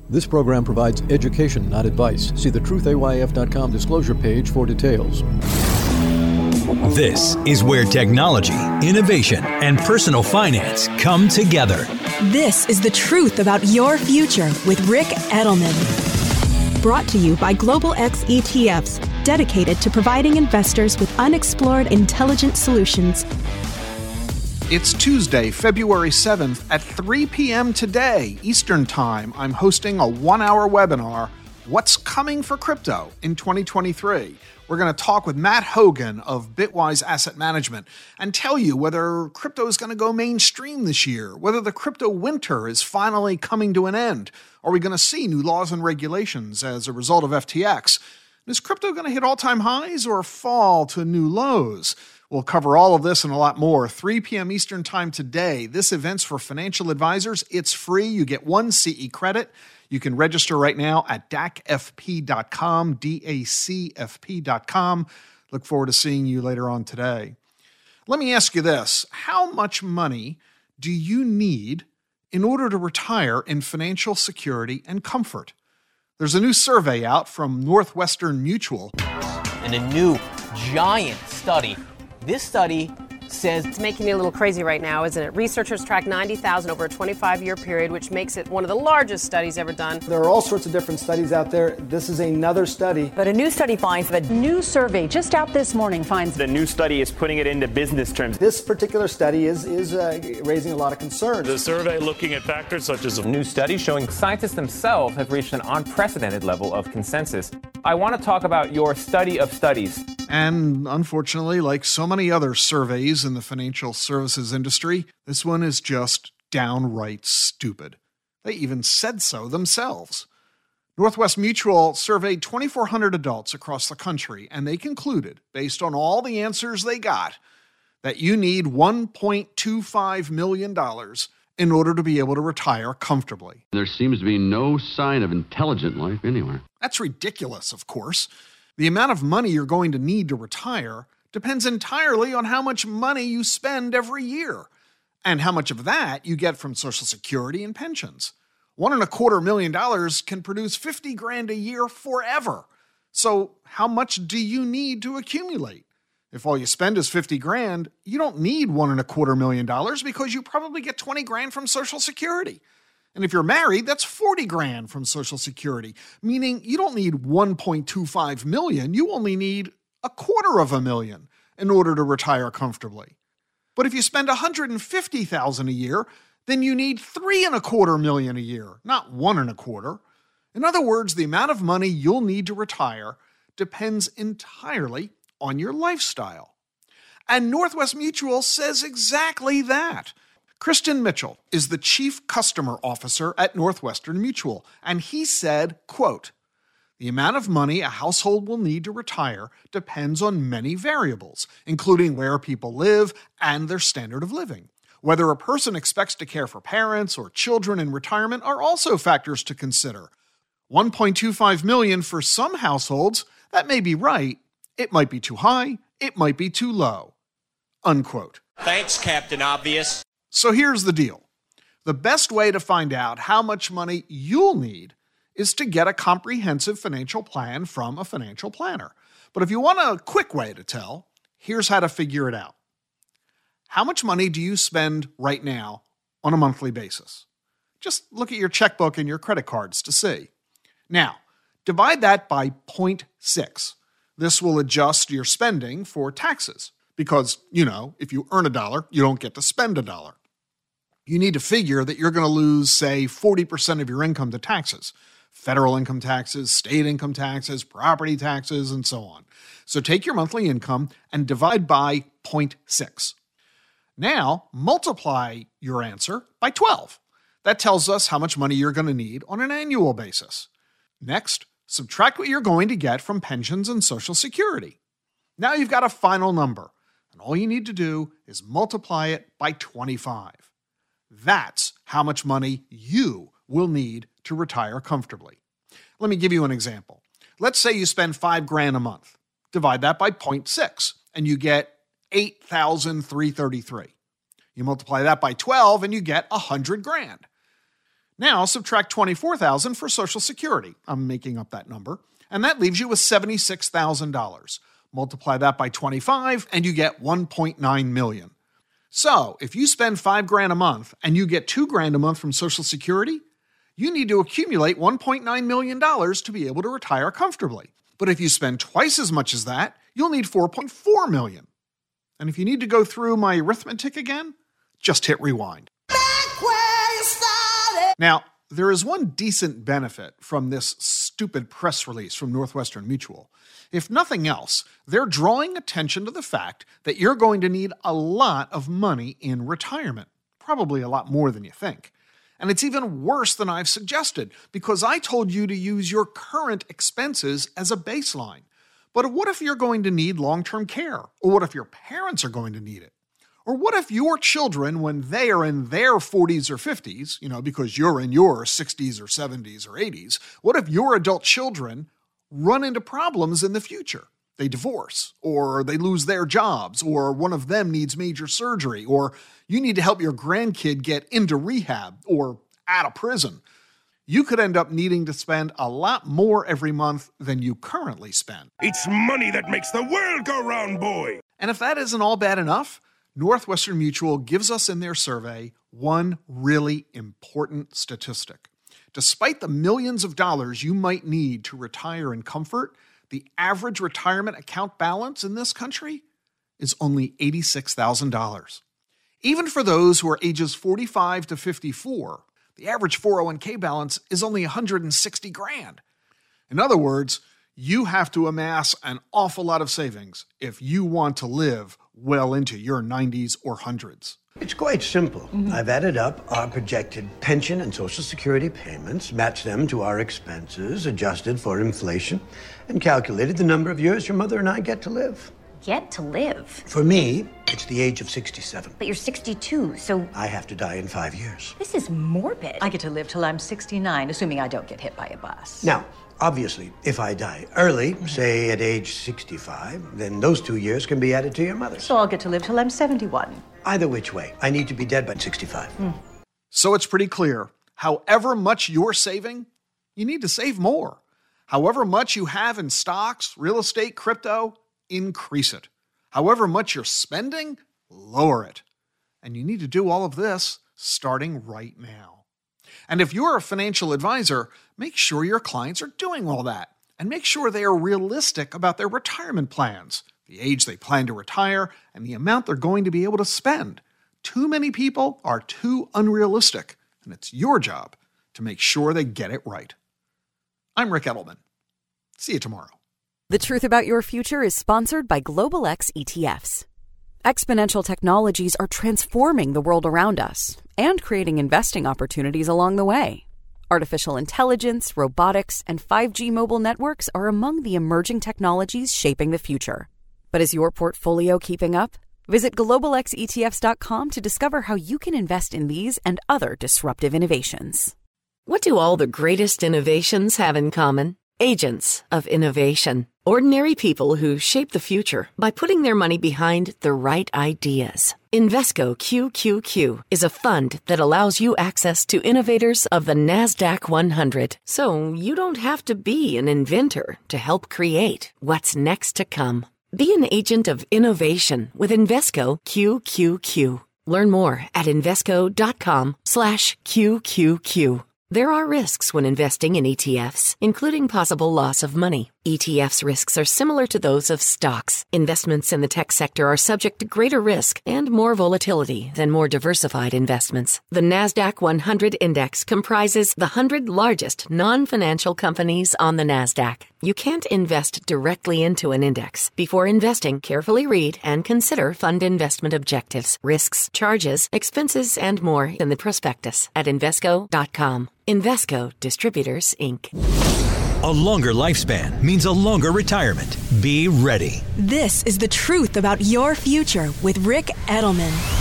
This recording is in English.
This program provides education, not advice. See the truthayf.com disclosure page for details. This is where technology, innovation, and personal finance come together. This is the truth about your future with Ric Edelman. Brought to you by Global X ETFs, dedicated to providing investors with unexplored intelligent solutions. It's Tuesday, February 7th at 3 p.m. today, Eastern Time. I'm hosting a one-hour webinar, What's Coming for Crypto in 2023. We're going to talk with Matt Hogan of Bitwise Asset Management and tell you whether crypto is going to go mainstream this year, whether the crypto winter is finally coming to an end. Are we going to see new laws and regulations as a result of FTX? Is crypto going to hit all-time highs or fall to new lows? We'll cover all of this and a lot more. 3 p.m. Eastern Time today. This event's for financial advisors. It's free. You get 1 CE credit. You can register right now at dacfp.com, dacfp.com. Look forward to seeing you later on today. Let me ask you this. How much money do you need in order to retire in financial security and comfort? There's a new survey out from Northwestern Mutual. And a new giant study. This study says it's making me a little crazy right now, isn't it? Researchers tracked 90,000 over a 25-year period, which makes it one of the largest studies ever done. There are all sorts of different studies out there. This is another study. But a new study finds that new survey just out this morning finds the new study is putting it into business terms. This particular study is raising a lot of concerns. The survey looking at factors such as a new study showing scientists themselves have reached an unprecedented level of consensus. I want to talk about your study of studies. And unfortunately, like so many other surveys in the financial services industry, this one is just downright stupid. They even said so themselves. Northwest Mutual surveyed 2,400 adults across the country, and they concluded, based on all the answers they got, that you need $1.25 million in order to be able to retire comfortably. There seems to be no sign of intelligent life anywhere. That's ridiculous, of course. The amount of money you're going to need to retire depends entirely on how much money you spend every year and how much of that you get from Social Security and pensions. $1.25 million can produce $50,000 a year forever. So how much do you need to accumulate? If all you spend is $50,000, you don't need $1.25 million because you probably get $20,000 from Social Security. And if you're married, that's $40,000 from Social Security, meaning you don't need $1.25 million. You only need $250,000 in order to retire comfortably. But if you spend $150,000 a year, then you need $3.25 million a year, not $1.25. In other words, the amount of money you'll need to retire depends entirely on your lifestyle. And Northwest Mutual says exactly that. Kristen Mitchell is the Chief Customer Officer at Northwestern Mutual, and he said, quote, "The amount of money a household will need to retire depends on many variables, including where people live and their standard of living. Whether a person expects to care for parents or children in retirement are also factors to consider. $1.25 million for some households, that may be right. It might be too high. It might be too low." Unquote. Thanks, Captain Obvious. So here's the deal. The best way to find out how much money you'll need is to get a comprehensive financial plan from a financial planner. But if you want a quick way to tell, here's how to figure it out. How much money do you spend right now on a monthly basis? Just look at your checkbook and your credit cards to see. Now, divide that by 0.6. This will adjust your spending for taxes because, if you earn $1, you don't get to spend $1. You need to figure that you're going to lose, say, 40% of your income to taxes. Federal income taxes, state income taxes, property taxes, and so on. So take your monthly income and divide by 0.6. Now, multiply your answer by 12. That tells us how much money you're going to need on an annual basis. Next, subtract what you're going to get from pensions and Social Security. Now you've got a final number, and all you need to do is multiply it by 25. That's how much money you will need to retire comfortably. Let me give you an example. Let's say you spend $5,000 a month. Divide that by 0.6, and you get $8,333. You multiply that by 12, and you get $100,000. Now subtract $24,000 for Social Security. I'm making up that number. And that leaves you with $76,000. Multiply that by 25 and you get $1.9 million. So if you spend $5,000 a month and you get $2,000 a month from Social Security, you need to accumulate $1.9 million to be able to retire comfortably. But if you spend twice as much as that, you'll need $4.4 million. And if you need to go through my arithmetic again, just hit rewind. Now, there is one decent benefit from this stupid press release from Northwestern Mutual. If nothing else, they're drawing attention to the fact that you're going to need a lot of money in retirement. Probably a lot more than you think. And it's even worse than I've suggested, because I told you to use your current expenses as a baseline. But what if you're going to need long-term care? Or what if your parents are going to need it? Or what if your children, when they are in their 40s or 50s, because you're in your 60s or 70s or 80s, what if your adult children run into problems in the future? They divorce, or they lose their jobs, or one of them needs major surgery, or you need to help your grandkid get into rehab or out of prison. You could end up needing to spend a lot more every month than you currently spend. It's money that makes the world go round, boy! And if that isn't all bad enough, Northwestern Mutual gives us in their survey one really important statistic. Despite the millions of dollars you might need to retire in comfort, the average retirement account balance in this country is only $86,000. Even for those who are ages 45 to 54, the average 401k balance is only $160,000. In other words, you have to amass an awful lot of savings if you want to live well into your 90s or 100s. It's quite simple. I've added up our projected pension and Social Security payments, matched them to our expenses, adjusted for inflation, and calculated the number of years your mother and I get to live. Get to live? For me, it's the age of 67. But you're 62, so... I have to die in 5 years. This is morbid. I get to live till I'm 69, assuming I don't get hit by a bus. Now, obviously, if I die early, say at age 65, then those 2 years can be added to your mother's. So I'll get to live till I'm 71. Either which way, I need to be dead by 65. So it's pretty clear. However much you're saving, you need to save more. However much you have in stocks, real estate, crypto, increase it. However much you're spending, lower it. And you need to do all of this starting right now. And if you're a financial advisor, make sure your clients are doing all that. And make sure they are realistic about their retirement plans, the age they plan to retire, and the amount they're going to be able to spend. Too many people are too unrealistic, and it's your job to make sure they get it right. I'm Rick Edelman. See you tomorrow. The Truth About Your Future is sponsored by Global X ETFs. Exponential technologies are transforming the world around us and creating investing opportunities along the way. Artificial intelligence, robotics, and 5G mobile networks are among the emerging technologies shaping the future. But is your portfolio keeping up? Visit globalxetfs.com to discover how you can invest in these and other disruptive innovations. What do all the greatest innovations have in common? Agents of innovation. Ordinary people who shape the future by putting their money behind the right ideas. Invesco QQQ is a fund that allows you access to innovators of the NASDAQ 100. So you don't have to be an inventor to help create what's next to come. Be an agent of innovation with Invesco QQQ. Learn more at Invesco.com/QQQ. There are risks when investing in ETFs, including possible loss of money. ETFs' risks are similar to those of stocks. Investments in the tech sector are subject to greater risk and more volatility than more diversified investments. The NASDAQ 100 Index comprises the 100 largest non-financial companies on the NASDAQ. You can't invest directly into an index. Before investing, carefully read and consider fund investment objectives, risks, charges, expenses, and more in the prospectus at Invesco.com. Invesco Distributors, Inc. A longer lifespan means a longer retirement. Be ready. This is The Truth About Your Future with Rick Edelman.